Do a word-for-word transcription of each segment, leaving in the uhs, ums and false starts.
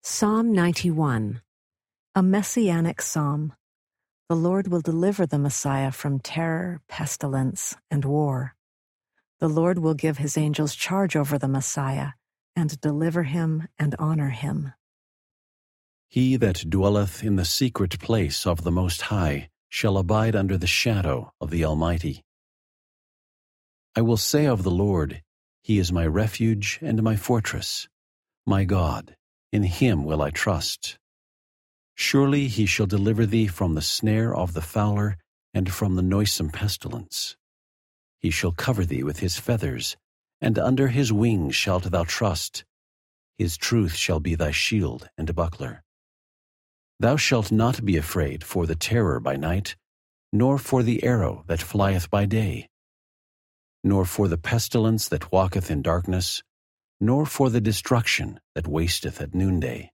Psalm ninety-one, a messianic psalm. The Lord will deliver the Messiah from terror, pestilence, and war. The Lord will give his angels charge over the Messiah, and deliver him and honor him. He that dwelleth in the secret place of the Most High shall abide under the shadow of the Almighty. I will say of the Lord, He is my refuge and my fortress, my God, in him will I trust. Surely he shall deliver thee from the snare of the fowler and from the noisome pestilence. He shall cover thee with his feathers, and under his wings shalt thou trust. His truth shall be thy shield and buckler. Thou shalt not be afraid for the terror by night, nor for the arrow that flieth by day, nor for the pestilence that walketh in darkness, nor for the destruction that wasteth at noonday.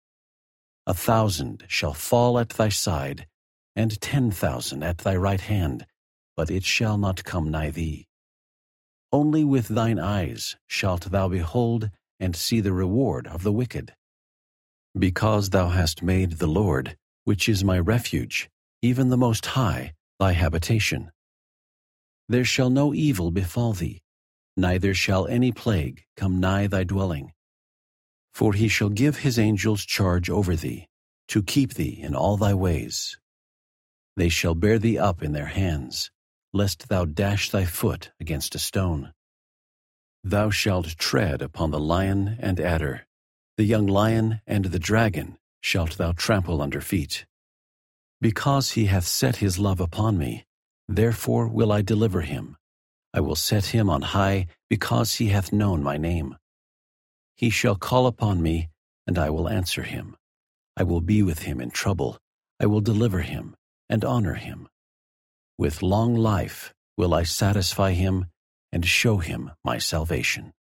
A thousand shall fall at thy side, and ten thousand at thy right hand, but it shall not come nigh thee. Only with thine eyes shalt thou behold and see the reward of the wicked. Because thou hast made the Lord, which is my refuge, even the Most High, thy habitation. There shall no evil befall thee, neither shall any plague come nigh thy dwelling. For he shall give his angels charge over thee, to keep thee in all thy ways. They shall bear thee up in their hands, lest thou dash thy foot against a stone. Thou shalt tread upon the lion and adder, the young lion and the dragon shalt thou trample under feet. Because he hath set his love upon me, therefore will I deliver him. I will set him on high, because he hath known my name. He shall call upon me, and I will answer him. I will be with him in trouble. I will deliver him and honor him. With long life will I satisfy him and show him my salvation.